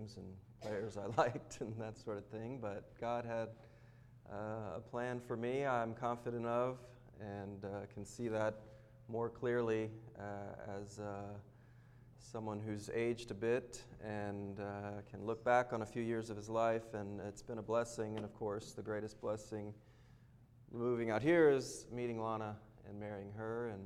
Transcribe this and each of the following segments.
teams and players I liked and that sort of thing, but God had a plan for me I'm confident of, and can see that more clearly as someone who's aged a bit and can look back on a few years of his life, and it's been a blessing. And of course, the greatest blessing moving out here is meeting Lana and marrying her, and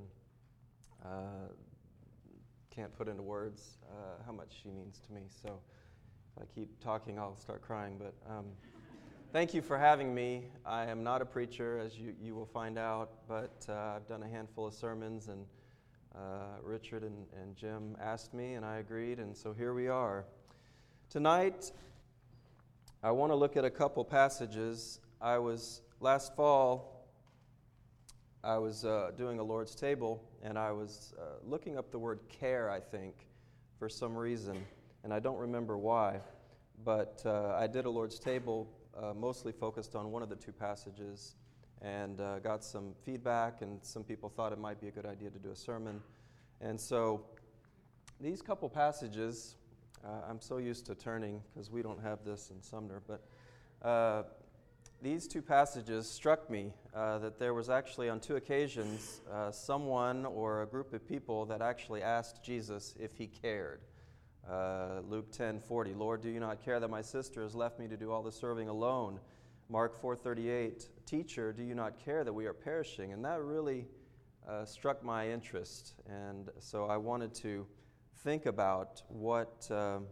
can't put into words how much she means to me. So if I keep talking, I'll start crying. But thank you for having me. I am not a preacher, as you will find out, but I've done a handful of sermons, and Richard and Jim asked me, and I agreed, and so here we are. Tonight, I want to look at a couple passages. Last fall, I was doing a Lord's table, and I was looking up the word care, I think, for some reason, and I don't remember why, but I did a Lord's table mostly focused on one of the two passages, and got some feedback, and some people thought it might be a good idea to do a sermon. And so these couple passages, I'm so used to turning because we don't have this in Sumner, but these two passages struck me that there was actually on two occasions someone or a group of people that actually asked Jesus if he cared. Luke 10:40, Lord, do you not care that my sister has left me to do all the serving alone? Mark 4:38, Teacher, do you not care that we are perishing? And that really struck my interest, and so I wanted to think about what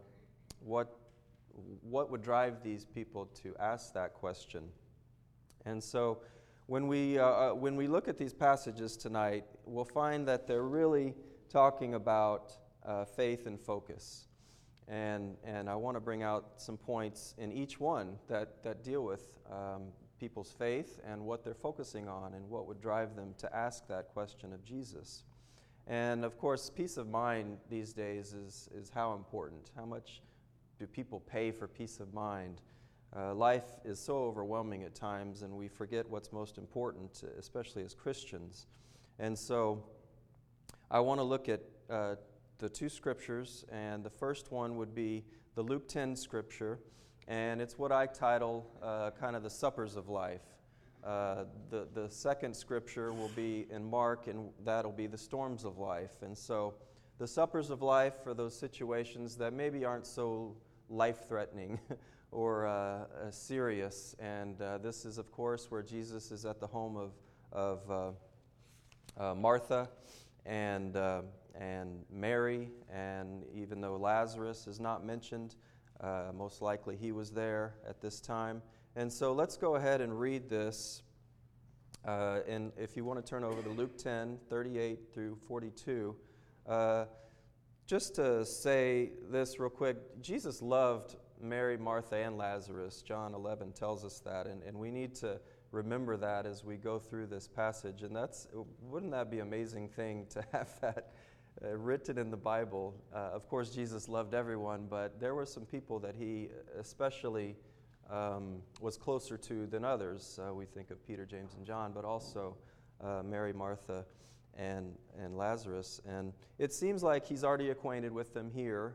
would drive these people to ask that question. And so when we look at these passages tonight, we'll find that they're really talking about faith and focus. And I want to bring out some points in each one that deal with people's faith and what they're focusing on and what would drive them to ask that question of Jesus. And of course, peace of mind these days is how important. How much do people pay for peace of mind? Life is so overwhelming at times, and we forget what's most important, especially as Christians. And so I want to look at the two scriptures, and the first one would be the Luke 10 scripture, and it's what I title kind of the suppers of life. The second scripture will be in Mark, and that'll be the storms of life. And so the suppers of life are those situations that maybe aren't so life-threatening or serious. And this is, of course, where Jesus is at the home of Martha and Mary, and even though Lazarus is not mentioned, most likely he was there at this time. And so let's go ahead and read this. And if you want to turn over to Luke 10, 38 through 42, just to say this real quick, Jesus loved Mary, Martha, and Lazarus. John 11 tells us that, and we need to remember that as we go through this passage. And wouldn't that be an amazing thing to have that written in the Bible? Of course, Jesus loved everyone, but there were some people that he especially was closer to than others. We think of Peter, James, and John, but also Mary, Martha, and Lazarus. And it seems like he's already acquainted with them here.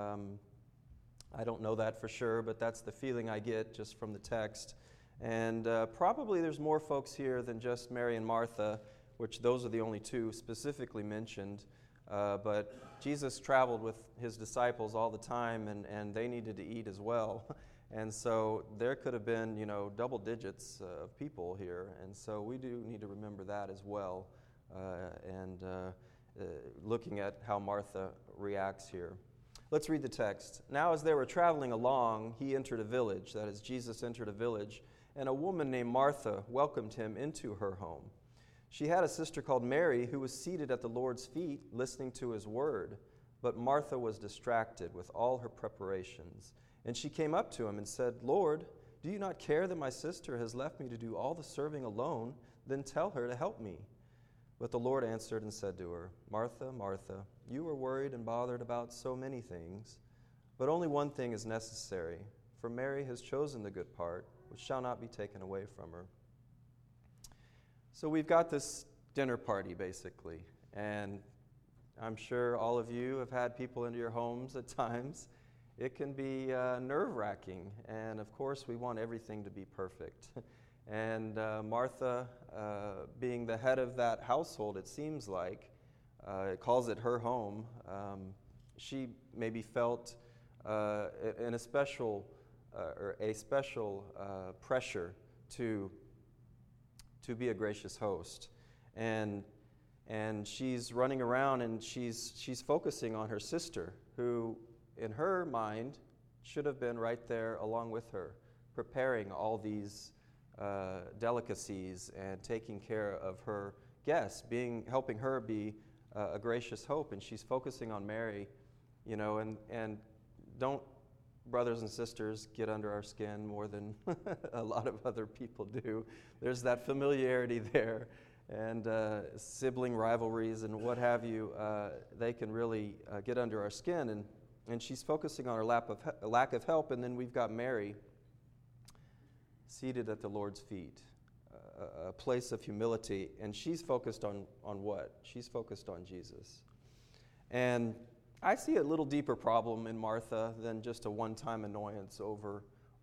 I don't know that for sure, but that's the feeling I get just from the text. And probably there's more folks here than just Mary and Martha, which those are the only two specifically mentioned. But Jesus traveled with his disciples all the time, and they needed to eat as well. And so there could have been, double digits of people here. And so we do need to remember that as well, and looking at how Martha reacts here. Let's read the text. Now as they were traveling along, he entered a village, that is, Jesus entered a village, and a woman named Martha welcomed him into her home. She had a sister called Mary who was seated at the Lord's feet listening to his word, but Martha was distracted with all her preparations. And she came up to him and said, Lord, do you not care that my sister has left me to do all the serving alone? Then tell her to help me. But the Lord answered and said to her, Martha, Martha, you are worried and bothered about so many things, but only one thing is necessary. For Mary has chosen the good part, which shall not be taken away from her. So we've got this dinner party, basically, and I'm sure all of you have had people into your homes at times, it can be nerve-wracking. And of course, we want everything to be perfect. And Martha, being the head of that household, it seems like, it calls it her home, she maybe felt a special pressure to be a gracious host. And she's running around and she's focusing on her sister, who in her mind should have been right there along with her, preparing all these delicacies and taking care of her guests, helping her be a gracious hope. And she's focusing on Mary, and don't, brothers and sisters, get under our skin more than a lot of other people do. There's that familiarity there, and sibling rivalries and what have you, they can really get under our skin. And she's focusing on her lack of help, and then we've got Mary seated at the Lord's feet, a place of humility, and she's focused on what? She's focused on Jesus. And I see a little deeper problem in Martha than just a one-time annoyance over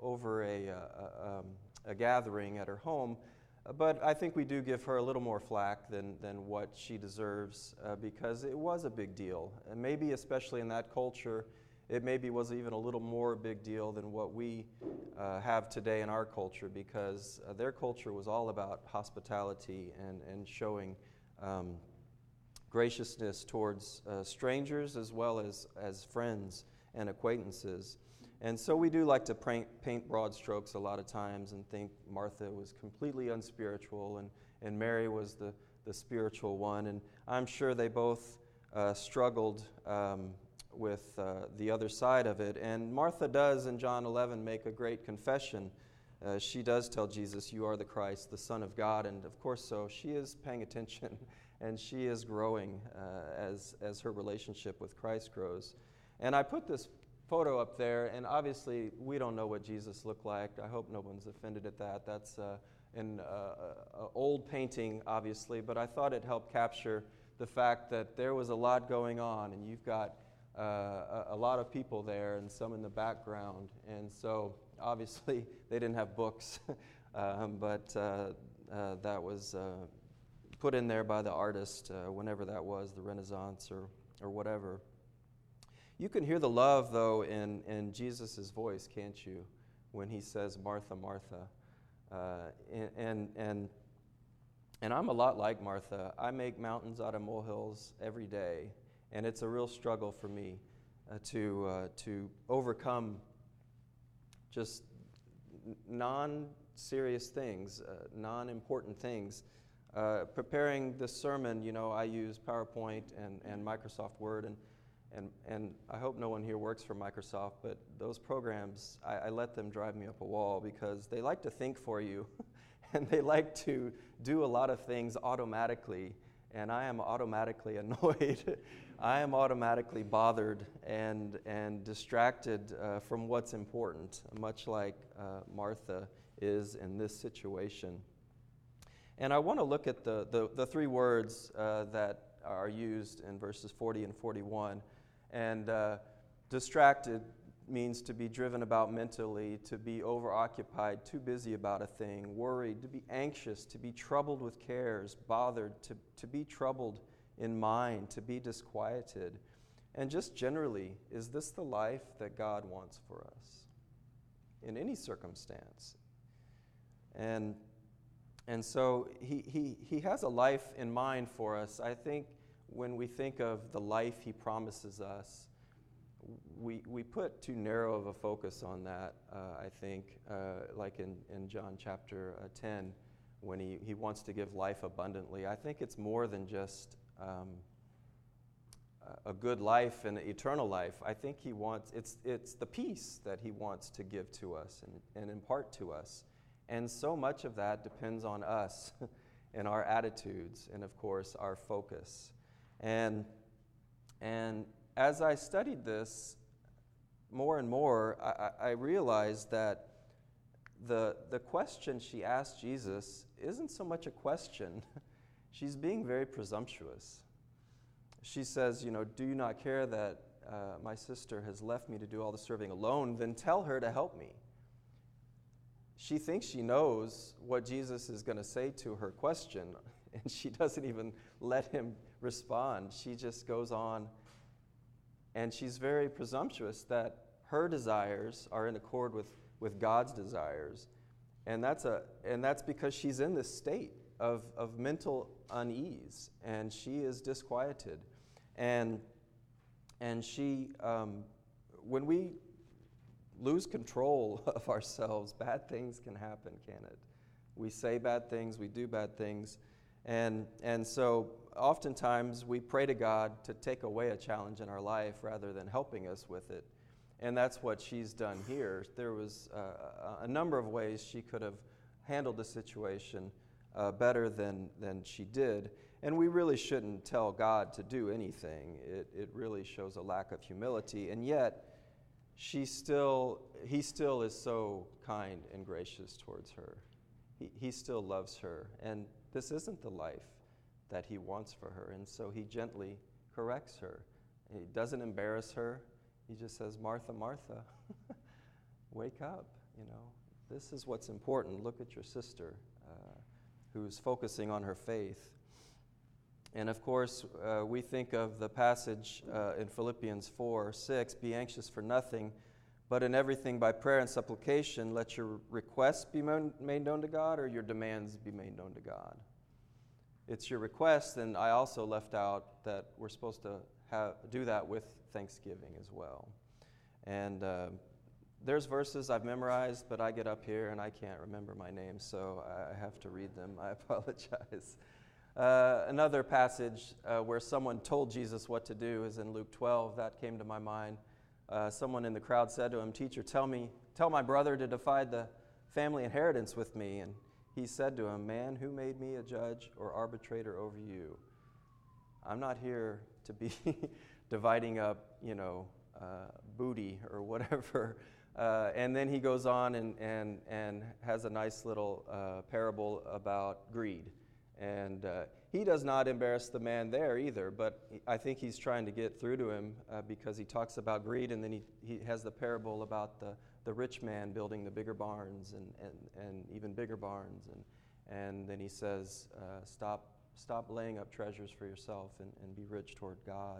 a gathering at her home, but I think we do give her a little more flack than what she deserves, because it was a big deal, and maybe especially in that culture, it maybe was even a little more big deal than what we have today in our culture, because their culture was all about hospitality and showing graciousness towards strangers as well as friends and acquaintances. And so we do like to paint broad strokes a lot of times and think Martha was completely unspiritual and Mary was the spiritual one. And I'm sure they both struggled with the other side of it. And Martha does in John 11 make a great confession. She does tell Jesus, "You are the Christ, the Son of God." And of course so, she is paying attention and she is growing as her relationship with Christ grows. And I put this photo up there, and obviously we don't know what Jesus looked like. I hope no one's offended at that. That's an old painting, obviously, but I thought it helped capture the fact that there was a lot going on, and you've got a lot of people there and some in the background. And so obviously they didn't have books, but that was put in there by the artist, whenever that was, the Renaissance or whatever. You can hear the love, though, in Jesus' voice, can't you, when he says, "Martha, Martha." And I'm a lot like Martha. I make mountains out of molehills every day, and it's a real struggle for me to overcome just non-serious things, non-important things. Preparing this sermon, I use PowerPoint and Microsoft Word, and I hope no one here works for Microsoft, but those programs, I let them drive me up a wall, because they like to think for you, and they like to do a lot of things automatically, and I am automatically annoyed. I am automatically bothered and distracted from what's important, much like Martha is in this situation. And I want to look at the three words that are used in verses 40 and 41. And distracted means to be driven about mentally, to be overoccupied, too busy about a thing, worried, to be anxious, to be troubled with cares, bothered, to be troubled in mind, to be disquieted. And just generally, is this the life that God wants for us in any circumstance? And so he has a life in mind for us. I think when we think of the life he promises us, we put too narrow of a focus on that, I think, like in John chapter 10, when he wants to give life abundantly. I think it's more than just a good life and eternal life. I think he wants, it's the peace that he wants to give to us and impart to us. And so much of that depends on us and our attitudes and, of course, our focus. And as I studied this more and more, I realized that the question she asked Jesus isn't so much a question. She's being very presumptuous. She says, do you not care that my sister has left me to do all the serving alone, then tell her to help me. She thinks she knows what Jesus is going to say to her question, and she doesn't even let him respond. She just goes on, and she's very presumptuous that her desires are in accord with God's desires. And that's because she's in this state of mental unease, and she is disquieted. And she, when we lose control of ourselves, bad things can happen, can it? We say bad things, we do bad things, and so oftentimes we pray to God to take away a challenge in our life rather than helping us with it. And that's what she's done here. There was a number of ways she could have handled the situation better than she did. And we really shouldn't tell God to do anything. It really shows a lack of humility. And yet, he still is so kind and gracious towards her. He still loves her. And this isn't the life that he wants for her. And so he gently corrects her. He doesn't embarrass her. He just says, Martha, Martha, wake up. This is what's important. Look at your sister who's focusing on her faith. And of course, we think of the passage in Philippians 4:6, be anxious for nothing, but in everything by prayer and supplication, let your requests be made known to God, or your demands be made known to God. It's your request, and I also left out that we're supposed to do that with thanksgiving as well. And there's verses I've memorized, but I get up here and I can't remember my name, so I have to read them. I apologize. Another passage where someone told Jesus what to do is in Luke 12. That came to my mind. Someone in the crowd said to him, Teacher, tell my brother to divide the family inheritance with me. And he said to him, Man, who made me a judge or arbitrator over you? I'm not here to be dividing up, booty or whatever. And then he goes on and has a nice little parable about greed. And he does not embarrass the man there either, but I think he's trying to get through to him because he talks about greed, and then he has the parable about the rich man building the bigger barns and even bigger barns. And then he says, stop laying up treasures for yourself and be rich toward God.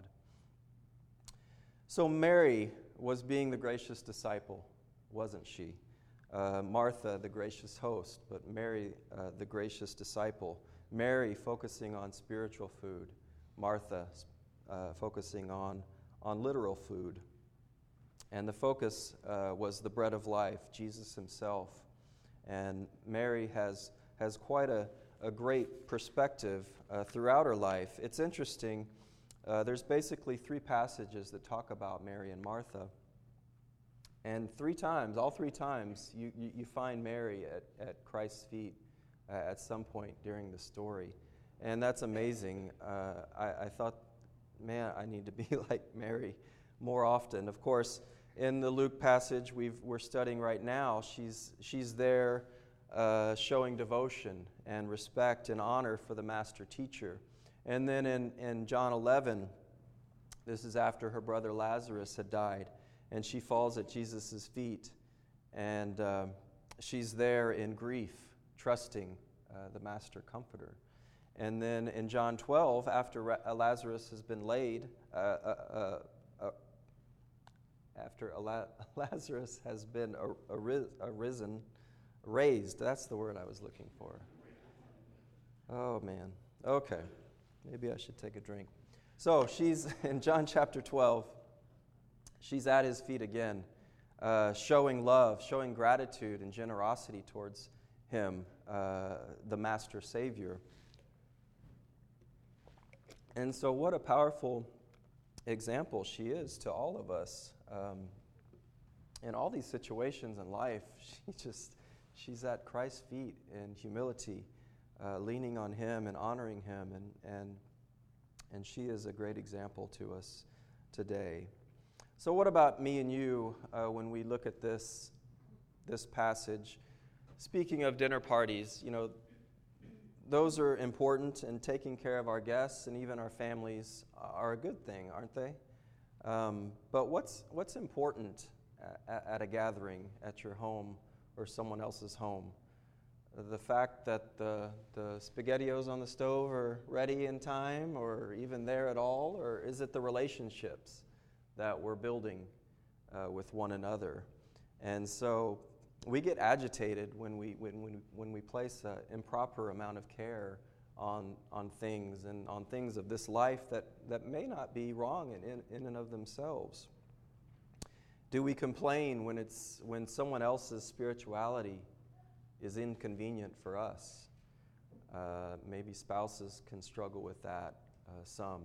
So Mary was being the gracious disciple, wasn't she? Martha, the gracious host, but Mary, the gracious disciple. Mary focusing on spiritual food. Martha focusing on literal food. And the focus was the bread of life, Jesus himself. And Mary has quite a great perspective throughout her life. It's interesting. There's basically 3 passages that talk about Mary and Martha. And all three times, you find Mary at Christ's feet at some point during the story. And that's amazing. I thought, man, I need to be like Mary more often. Of course, in the Luke passage we're studying right now, she's there showing devotion and respect and honor for the master teacher. And then in John 11, this is after her brother Lazarus had died, and she falls at Jesus' feet, and she's there in grief, trusting the master comforter. And then in John 12, after Lazarus has been laid, Lazarus has been raised. That's the word I was looking for. Oh, man. Okay. Maybe I should take a drink. So she's in John chapter 12. She's at his feet again, showing love, showing gratitude and generosity towards him, the Master Savior. And so what a powerful example she is to all of us. In all these situations in life, she's at Christ's feet in humility, leaning on him and honoring him, and she is a great example to us today. So what about me and you when we look at this passage? Speaking of dinner parties, those are important, and taking care of our guests and even our families are a good thing, aren't they? But what's important at a gathering at your home or someone else's home? The fact that the SpaghettiOs on the stove are ready in time or even there at all? Or is it the relationships that we're building with one another? And so we get agitated when we place an improper amount of care on things and on things of this life that may not be wrong in and of themselves. Do we complain when someone else's spirituality is inconvenient for us? Maybe spouses can struggle with that some,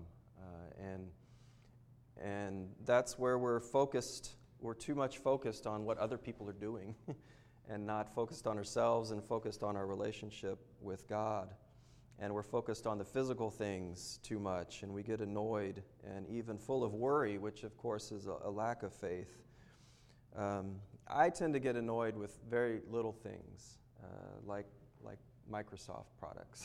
and that's where we're focused. We're too much focused on what other people are doing and not focused on ourselves and focused on our relationship with God. And we're focused on the physical things too much, and we get annoyed and even full of worry, which of course is a lack of faith. I tend to get annoyed with very little things, like Microsoft products.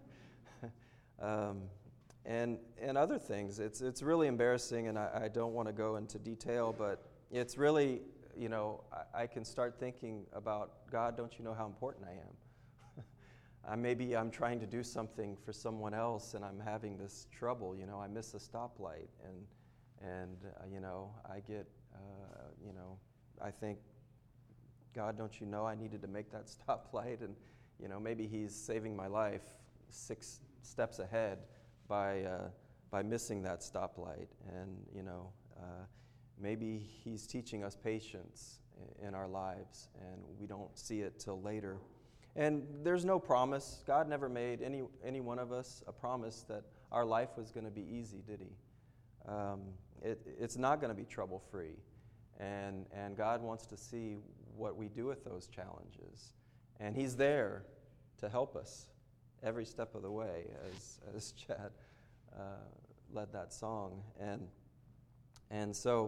And other things. It's really embarrassing, and I don't want to go into detail, but it's really, I can start thinking about, God, don't you know how important I am? Maybe I'm trying to do something for someone else, and I'm having this trouble. I miss a stoplight, and I get, I think, God, don't you know I needed to make that stoplight? And, maybe He's saving my life 6 steps ahead by missing that stoplight. And, maybe He's teaching us patience in our lives, and we don't see it till later. And there's no promise. God never made any one of us a promise that our life was going to be easy, did He? It's not going to be trouble-free. And God wants to see what we do with those challenges. And He's there to help us every step of the way, as Chad led that song. And so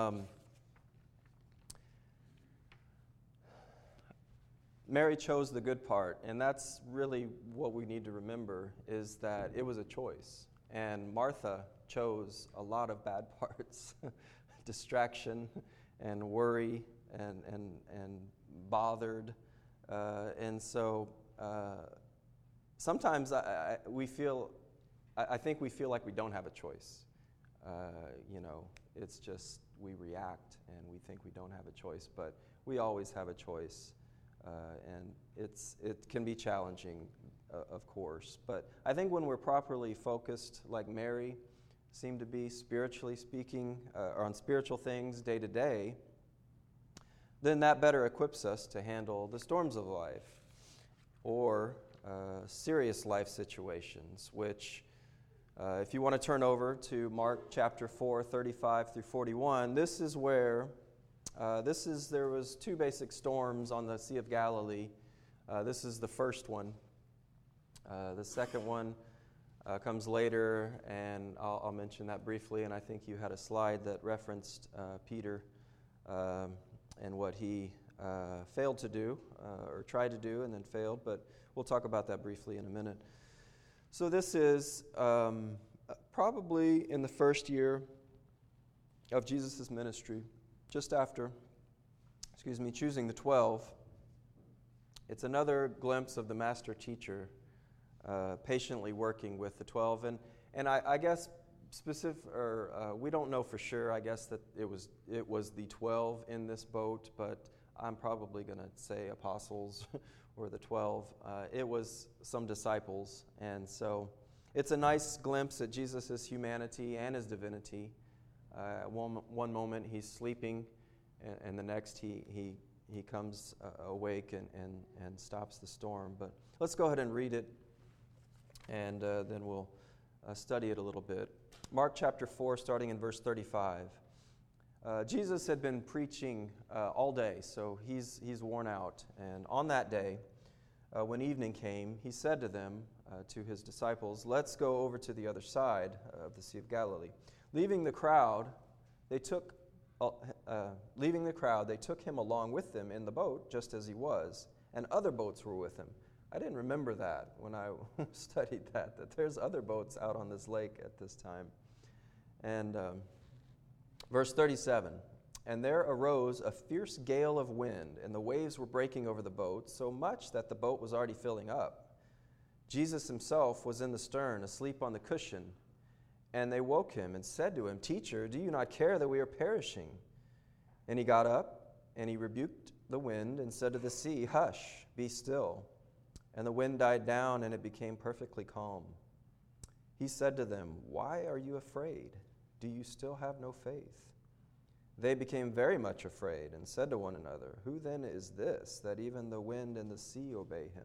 Mary chose the good part, and that's really what we need to remember, is that it was a choice. And Martha chose a lot of bad parts, distraction and worry and bothered. And so sometimes I think we feel like we don't have a choice. It's just we react and we think we don't have a choice, but we always have a choice. And it can be challenging, of course. But I think when we're properly focused, like Mary seemed to be, spiritually speaking, or on spiritual things day to day, then that better equips us to handle the storms of life or serious life situations, which if you want to turn over to Mark chapter 4, 35 through 41, this is where there was 2 basic storms on the Sea of Galilee. This is the first one. The second one comes later, and I'll mention that briefly. And I think you had a slide that referenced Peter and what he failed to do, or tried to do and then failed. But we'll talk about that briefly in a minute. So this is probably in the first year of Jesus' ministry, just after, choosing the 12. It's another glimpse of the master teacher patiently working with the 12. And I guess we don't know for sure, I guess, that it was the 12 in this boat, but I'm probably going to say apostles or the 12. It was some disciples. And so it's a nice glimpse at Jesus' humanity and His divinity. One moment He's sleeping, and the next he comes awake and stops the storm. But let's go ahead and read it, and then we'll study it a little bit. Mark chapter 4, starting in verse 35. Jesus had been preaching all day, so he's worn out. And on that day, when evening came, He said to them, to His disciples, "Let's go over to the other side of the Sea of Galilee." Leaving the crowd, they took Him along with them in the boat, just as He was, and other boats were with Him. I didn't remember that when I studied that there's other boats out on this lake at this time. And Verse 37, and there arose a fierce gale of wind, and the waves were breaking over the boat, so much that the boat was already filling up. Jesus himself was in the stern, asleep on the cushion. And they woke him and said to him, Teacher, do you not care that we are perishing? And he got up, and he rebuked the wind and said to the sea, Hush, be still. And the wind died down, and it became perfectly calm. He said to them, Why are you afraid? Do you still have no faith? They became very much afraid and said to one another, Who then is this, that even the wind and the sea obey him?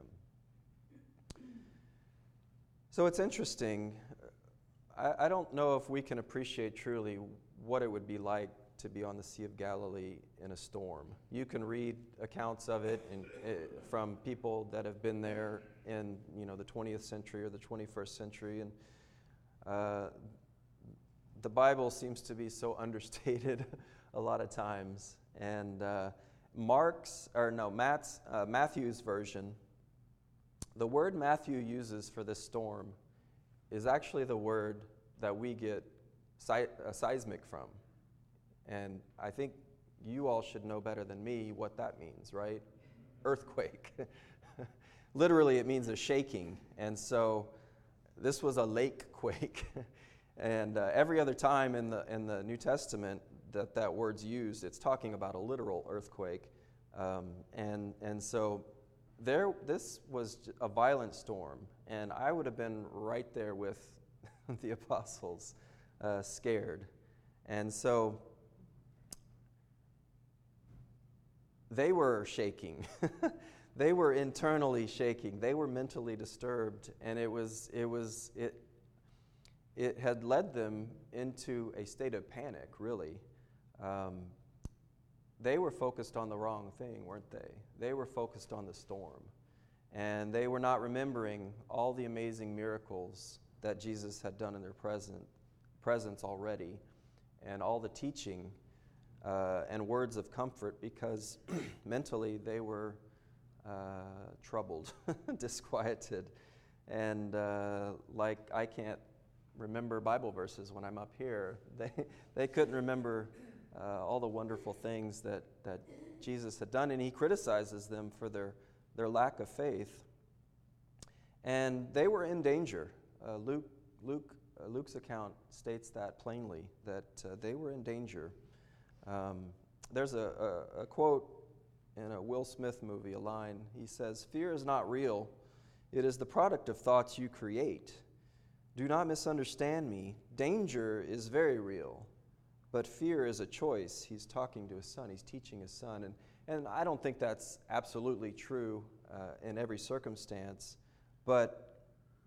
So it's interesting. I don't know if we can appreciate truly what it would be like to be on the Sea of Galilee in a storm. You can read accounts of it from people that have been there in the 20th century or the 21st century, and the Bible seems to be so understated a lot of times. And Matthew's version, the word Matthew uses for this storm is actually the word that we get seismic from. And I think you all should know better than me what that means, right? Earthquake. Literally, it means a shaking. And so this was a lake quake. And every other time in the New Testament that word's used, it's talking about a literal earthquake. And so this was a violent storm, and I would have been right there with the apostles, scared. And so they were shaking. They were internally shaking. They were mentally disturbed, and it had led them into a state of panic, really. They were focused on the wrong thing, weren't they? They were focused on the storm. And they were not remembering all the amazing miracles that Jesus had done in their presence already, and all the teaching and words of comfort, because mentally they were troubled, disquieted. And like I can't remember Bible verses when I'm up here, they couldn't remember all the wonderful things that Jesus had done, and he criticizes them for their lack of faith. And they were in danger. Luke's account states that plainly, that they were in danger. There's a quote in a Will Smith movie, a line. He says, "Fear is not real. It is the product of thoughts you create. Do not misunderstand me. Danger is very real. But fear is a choice." He's talking to his son. He's teaching his son. And I don't think that's absolutely true in every circumstance. But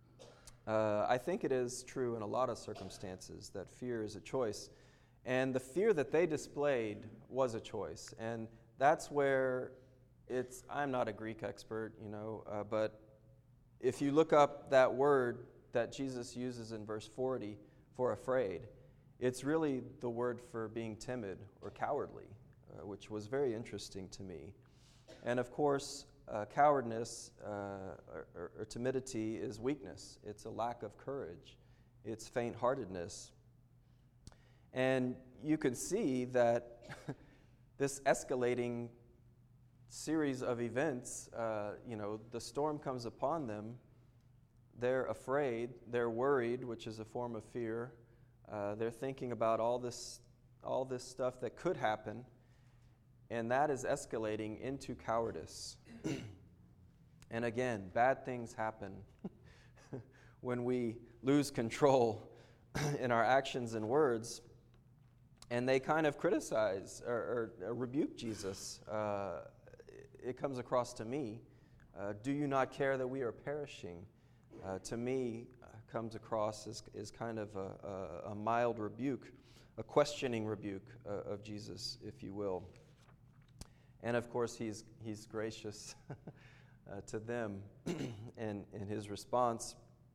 I think it is true in a lot of circumstances that fear is a choice. And the fear that they displayed was a choice. And that's where I'm not a Greek expert, but if you look up that word that Jesus uses in verse 40 for afraid, it's really the word for being timid or cowardly, which was very interesting to me. And of course, cowardness or timidity is weakness. It's a lack of courage. It's faint-heartedness. And you can see that this escalating series of events, the storm comes upon them. They're afraid. They're worried, which is a form of fear. They're thinking about all this stuff that could happen, and that is escalating into cowardice. And again, bad things happen when we lose control in our actions and words. And they kind of criticize or rebuke Jesus. It comes across to me, do you not care that we are perishing? To me, comes across as kind of a mild rebuke, a questioning rebuke of Jesus, if you will. And of course, he's gracious to them in his response.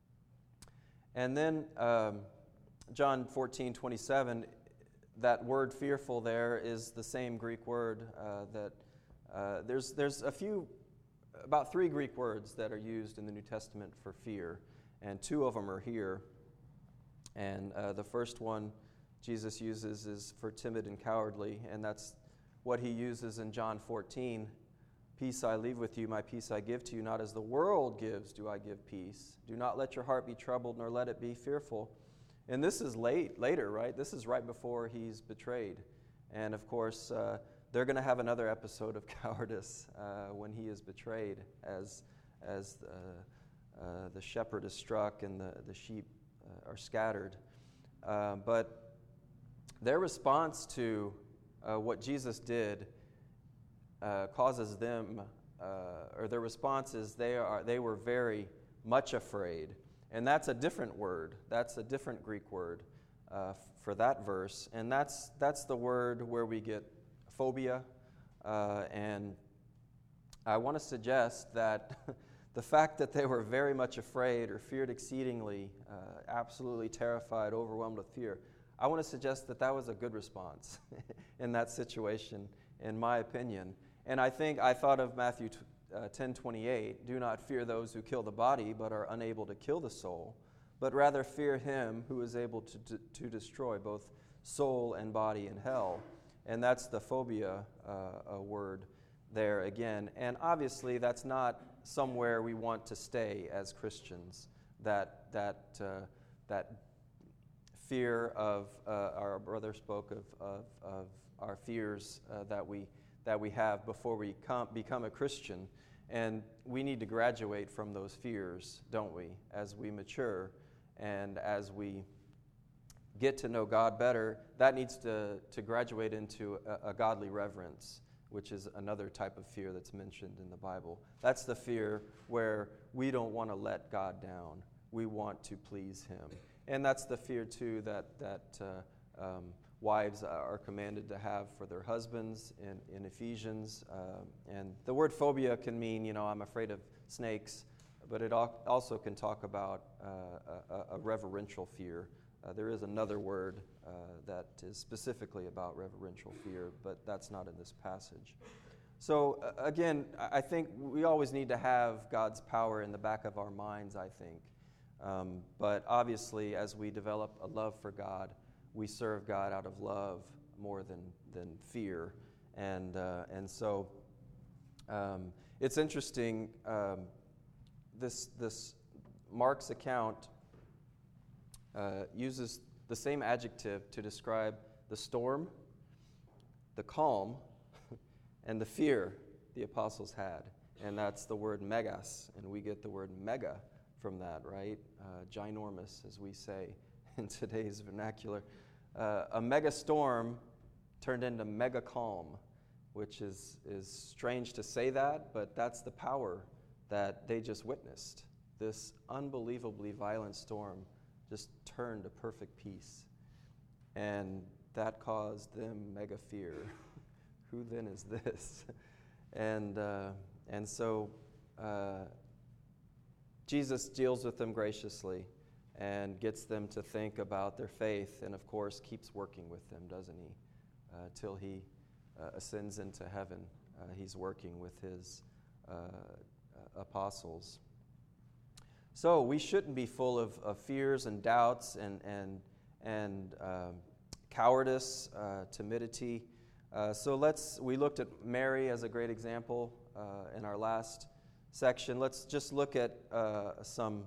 And then John 14:27, that word fearful there is the same Greek word that there's about 3 Greek words that are used in the New Testament for fear, and 2 of them are here. And the first one, Jesus uses is for timid and cowardly, and that's what he uses in John 14. Peace I leave with you, my peace I give to you, not as the world gives do I give peace. Do not let your heart be troubled, nor let it be fearful. And this is later, right? This is right before he's betrayed. And of course, they're going to have another episode of cowardice when he is betrayed, as the shepherd is struck and the sheep are scattered. But their response to what Jesus did causes them, or their response is they were very much afraid. And that's a different word. That's a different Greek word for that verse. And that's the word where we get phobia. And I want to suggest that the fact that they were very much afraid or feared exceedingly, absolutely terrified, overwhelmed with fear, I want to suggest that was a good response in that situation, in my opinion. And I thought of Matthew 10:28, do not fear those who kill the body but are unable to kill the soul, but rather fear him who is able to destroy both soul and body in hell. And that's the phobia word there again. And obviously that's not somewhere we want to stay as Christians, that fear of, our brother spoke of our fears that we have before we become a Christian. And we need to graduate from those fears, don't we, as we mature and as we get to know God better. That needs to graduate into a godly reverence, which is another type of fear that's mentioned in the Bible. That's the fear where we don't want to let God down. We want to please him. And that's the fear, too, that wives are commanded to have for their husbands in Ephesians. And the word phobia can mean, I'm afraid of snakes, but it also can talk about a reverential fear. There is another word that is specifically about reverential fear, but that's not in this passage. So again, I think we always need to have God's power in the back of our minds, I think. But obviously, as we develop a love for God, we serve God out of love more than fear. And so it's interesting, this Mark's account uses the same adjective to describe the storm, the calm, and the fear the apostles had. And that's the word megas, and we get the word mega from that, right? Ginormous, as we say in today's vernacular. A mega storm turned into mega calm, which is strange to say that, but that's the power that they just witnessed. This unbelievably violent storm just turned to perfect peace. And that caused them mega fear. Who then is this? And so Jesus deals with them graciously and gets them to think about their faith, and of course keeps working with them, doesn't he? Till he ascends into heaven. He's working with his apostles. So we shouldn't be full of fears and doubts and cowardice, timidity. So we looked at Mary as a great example in our last section. Let's just look at some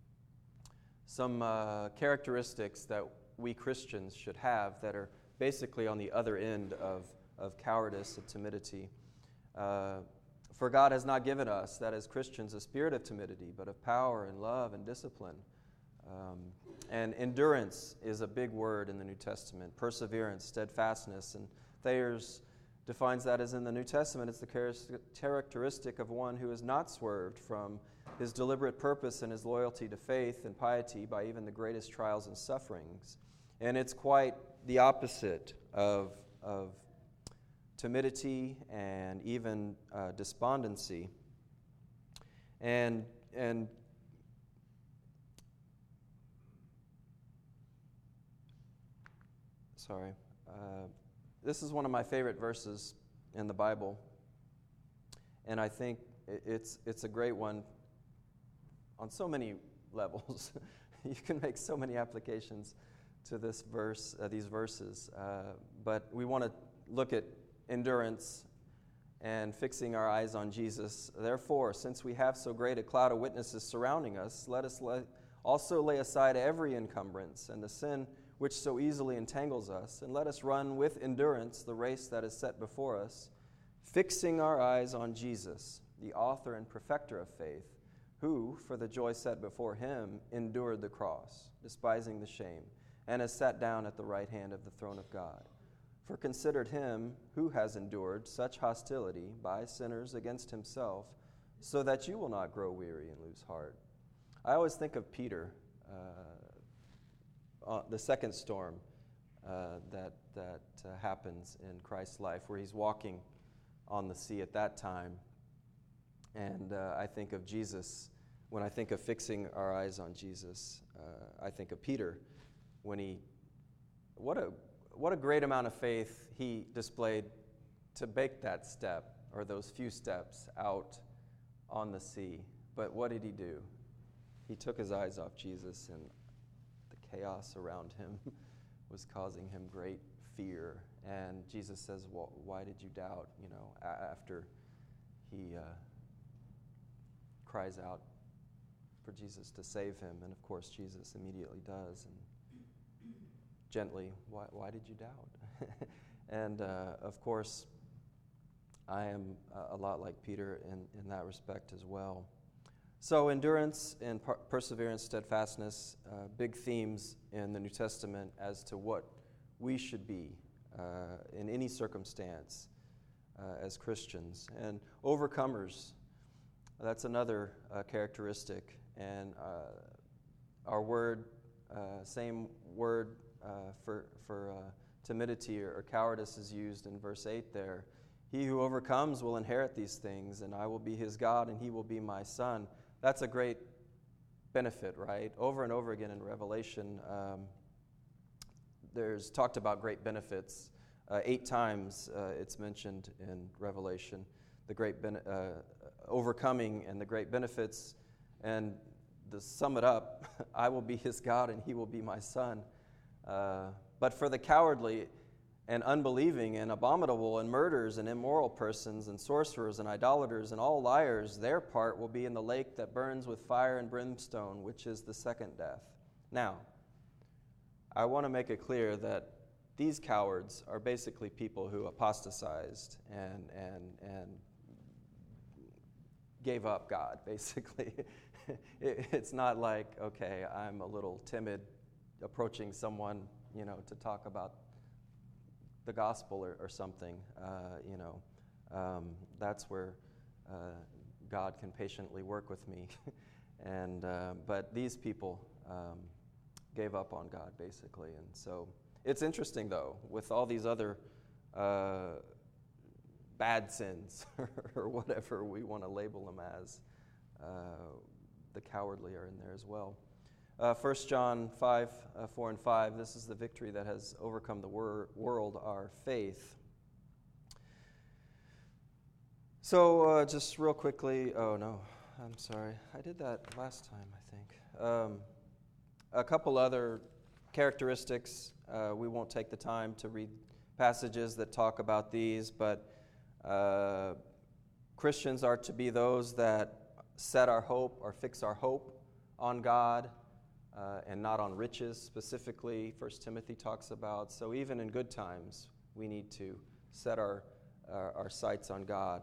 characteristics that we Christians should have that are basically on the other end of cowardice and timidity. For God has not given us, that as Christians, a spirit of timidity, but of power and love and discipline. And endurance is a big word in the New Testament. Perseverance, steadfastness, and Thayer's defines that as in the New Testament, it's the characteristic of one who has not swerved from his deliberate purpose and his loyalty to faith and piety by even the greatest trials and sufferings. And it's quite the opposite of timidity and even despondency. And this is one of my favorite verses in the Bible, and I think it's a great one on so many levels. You can make so many applications to this verse, these verses, but we want to look at endurance and fixing our eyes on Jesus. Therefore, since we have so great a cloud of witnesses surrounding us, let us also lay aside every encumbrance and the sin which so easily entangles us, and let us run with endurance the race that is set before us, fixing our eyes on Jesus, the author and perfecter of faith, who, for the joy set before him, endured the cross, despising the shame, and has sat down at the right hand of the throne of God. For considered him who has endured such hostility by sinners against himself, so that you will not grow weary and lose heart. I always think of Peter, the second storm that happens in Christ's life, where he's walking on the sea at that time. And I think of Jesus, when I think of fixing our eyes on Jesus, I think of Peter, when what a great amount of faith he displayed to make that step, or those few steps out on the sea. But what did he do? He took his eyes off Jesus, and the chaos around him was causing him great fear. And Jesus says, well, why did you doubt? After he cries out for Jesus to save him. And of course, Jesus immediately does. And gently, why did you doubt? And of course, I am a lot like Peter in that respect as well. So endurance and perseverance, steadfastness, big themes in the New Testament as to what we should be in any circumstance as Christians. And overcomers, that's another characteristic. And our word, same word for timidity or cowardice is used in verse 8 there. He who overcomes will inherit these things, and I will be his God, and he will be my son. That's a great benefit, right? Over and over again in Revelation, there's talked about great benefits. 8 times it's mentioned in Revelation, the great overcoming and the great benefits. And to sum it up, I will be his God, and he will be my son. But for the cowardly and unbelieving and abominable and murderers and immoral persons and sorcerers and idolaters and all liars, their part will be in the lake that burns with fire and brimstone, which is the second death. Now, I want to make it clear that these cowards are basically people who apostatized and gave up God, basically. It's not like, okay, I'm a little timid approaching someone, to talk about the gospel or something. That's where God can patiently work with me. But these people gave up on God, basically. And so it's interesting, though, with all these other bad sins or whatever we want to label them as, the cowardly are in there as well. 1 John 5, 4 and 5, this is the victory that has overcome the world, our faith. So just real quickly, I'm sorry. I did that last time, I think. A couple other characteristics. We won't take the time to read passages that talk about these, but Christians are to be those that set our hope or fix our hope on God, and not on riches specifically, 1 Timothy talks about. So even in good times, we need to set our sights on God.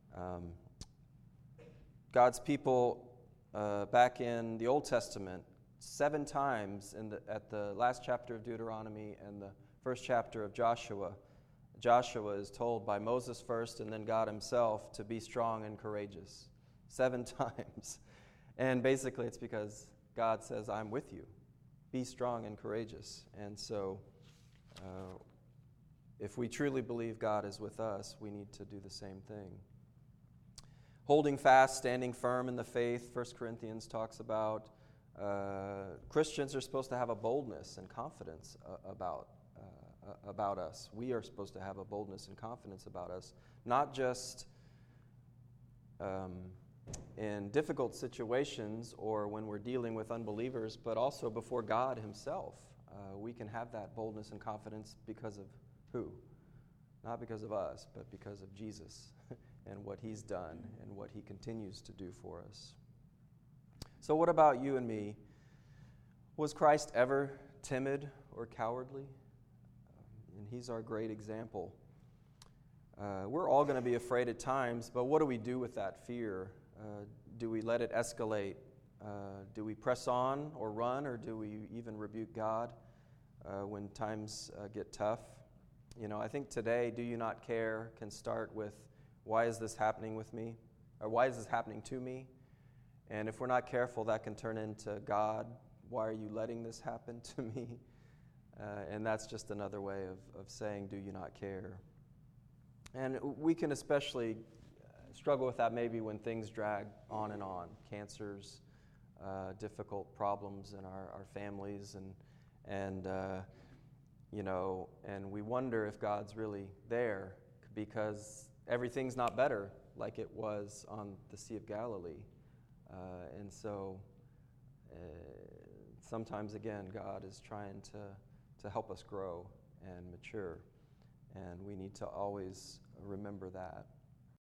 God's people back in the Old Testament, 7 times at the last chapter of Deuteronomy and the first chapter of Joshua, Joshua is told by Moses first and then God himself to be strong and courageous. 7 times. And basically it's because God says, I'm with you. Be strong and courageous. And so if we truly believe God is with us, we need to do the same thing. Holding fast, standing firm in the faith, 1 Corinthians talks about. Christians are supposed to have a boldness and confidence about us. We are supposed to have a boldness and confidence about us, not just in difficult situations or when we're dealing with unbelievers, but also before God himself. we can have that boldness and confidence because of who? Not because of us, but because of Jesus and what he's done and what he continues to do for us. So what about you and me? Was Christ ever timid or cowardly? And he's our great example. We're all going to be afraid at times, but what do we do with that fear? Do we let it escalate? Do we press on or run, or do we even rebuke God when times get tough? You know, I think today, do you not care can start with, why is this happening with me? Or why is this happening to me? And if we're not careful, that can turn into, God, why are you letting this happen to me? And that's just another way of saying, do you not care? And we can especially struggle with that maybe when things drag on and on. Cancers, difficult problems in our families, and we wonder if God's really there because everything's not better like it was on the Sea of Galilee. And so sometimes, again, God is trying to help us grow and mature, and we need to always remember that.